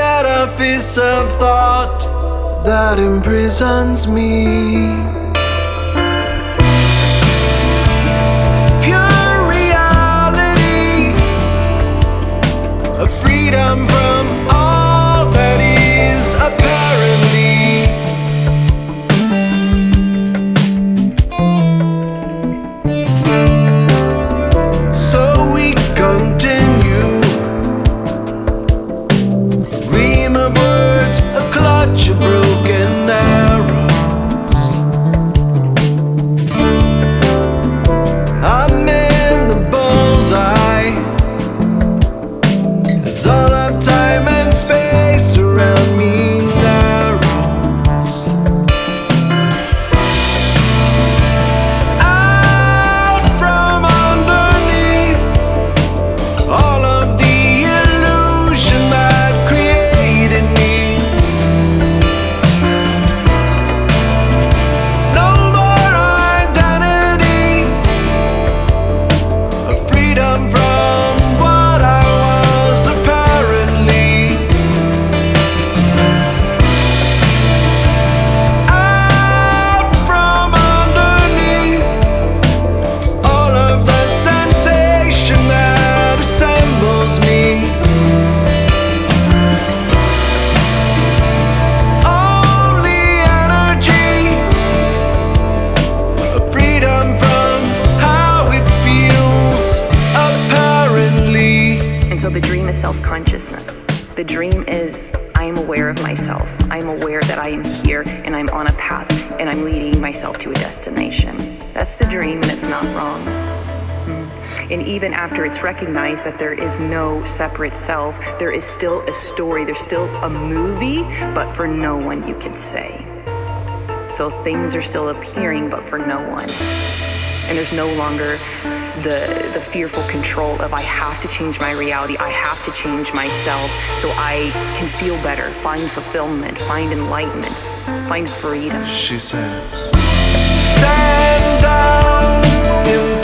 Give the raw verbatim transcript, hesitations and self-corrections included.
edifice of thought that imprisons me. Pure reality, a freedom from all that is apparently. So we continue, ream of words, a clutch of broken arrows. I'm in the bullseye, as all of time and space around me narrows. Out from underneath all of the illusion that created me. No more identity, a freedom from what I was apparently. Out from underneath all of the sensation that assembles me. Only energy, a freedom from how it feels apparently. And so the dream is self-consciousness. The dream is I am aware of myself. I'm aware that I am here and I'm on a path and I'm leading myself to a destination. That's the dream, and it's not wrong. Mm. And even after it's recognized that there is no separate self, there is still a story, there's still a movie, but for no one you can say. So things are still appearing, but for no one. And there's no longer the the fearful control of I have to change my reality, I have to change myself so I can feel better, find fulfillment, find enlightenment, find freedom. She says, stand down in